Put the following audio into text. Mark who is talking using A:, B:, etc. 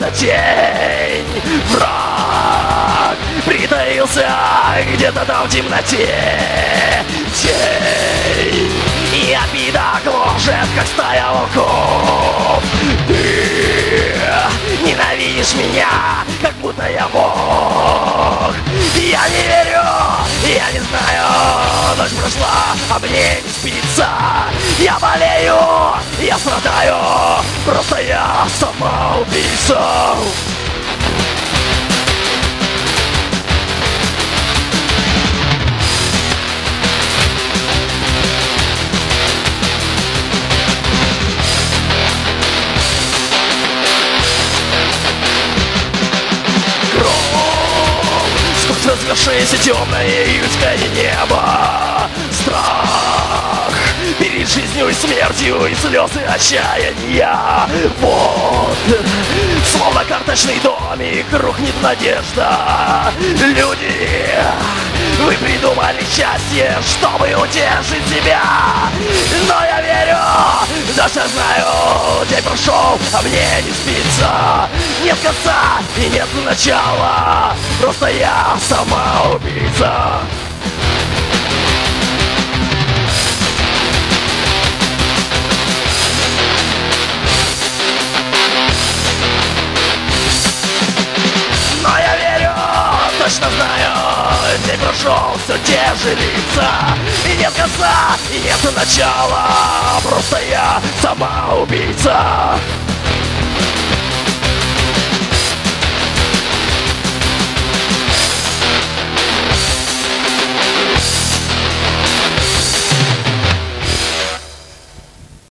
A: будто тень. Враг притаился где-то там в темноте. Тень и обида гложет, как стая волков. Ты ненавидишь меня, как будто я Бог. Я не верю, я не знаю, ночь прошла, а мне не спится. Я болею, я страдаю, просто я самоубийца. Развершееся темное июльское небо. Страх перед жизнью и смертью, и слезы отчаяния. Вот, словно карточный домик, рухнет надежда. Люди, вы придумали счастье, чтобы утешить себя. Но я верю, даже знаю, день прошел, а мне не спится. Нет конца и нет начала, просто я самоубийца. Но я верю, точно знаю, день прошел, все те же лица. И нет конца, и нет начала, просто я самоубийца.